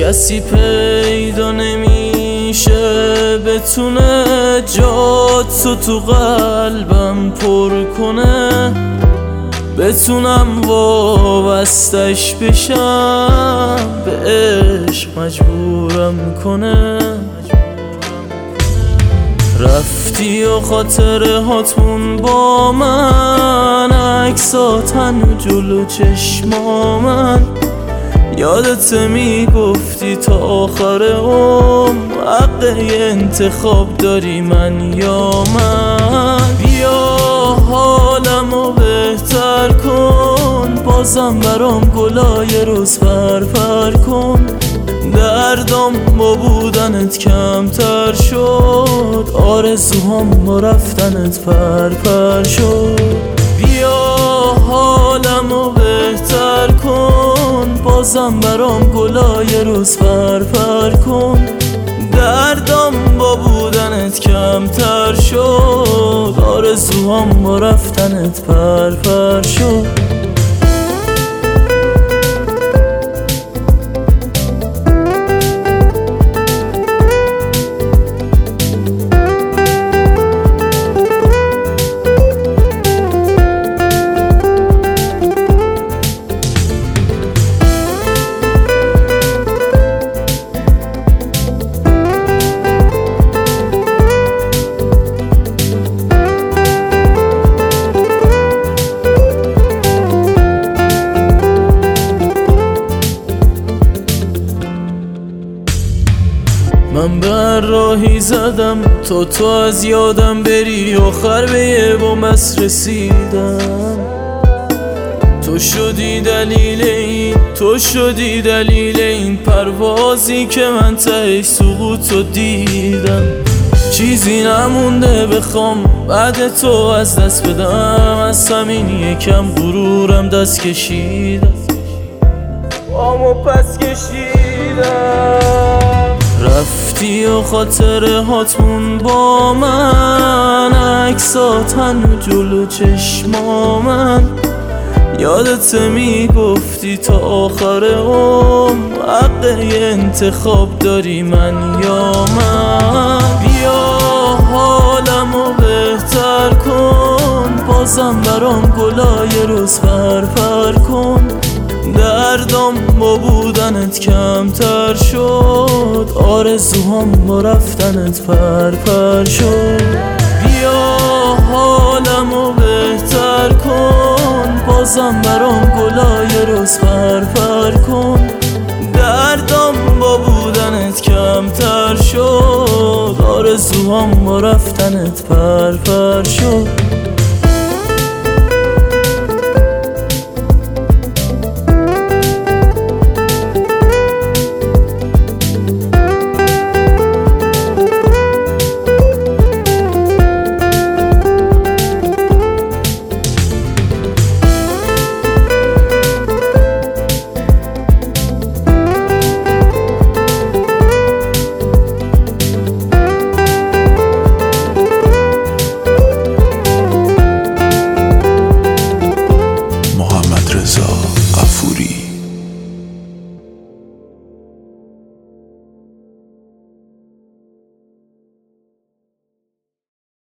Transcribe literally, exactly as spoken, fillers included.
کسی پیدا نمیشه بتونه جاتو تو قلبم پر کنه، بتونم وابستش بشم به عشق مجبورم کنه. رفتی و خاطره هاتمون با من، عکسات هنو جلو چشما من. یادت میگفتی تا آخر عمر حق انتخاب داری من یا من. بیا حالمو بهتر کن، بازم برام گلای روز پر پر کن. دردم با بودنت کمتر شد، آرزوهام با رفتنت پر پر شد. بیا حالمو بهتر کن، بازم برام گلای روز پر پر کن. دردم با بودنت کمتر شد، آرزوهام با رفتنت پر پر شد. من بر راهی زدم تا تو از یادم بری، آخر به یه بومس رسیدم. تو شدی دلیل این، تو شدی دلیل این پروازی که من تهش سقوطو دیدم. چیزی نمونده بخوام بعد تو از دست بدم، از همین یکم غرورم دست کشیدم، پامو پس کشیدم. رفتی و خاطره هاتمون با من، عکسات هنو جلو چشما من. یادت میگفتی تا آخر عمر حق انتخاب داری من یا من. بیا حالمو بهتر کن، بازم برام گلای روز پر پر کن. دردم با بودنت کمتر شد، آرزوهام با رفتنت پر پر شد. بیا حالمو بهتر کن، بازم برام گلای روز پر پر کن. دردم با بودنت کمتر شد، آرزوهام با رفتنت پر پر شد.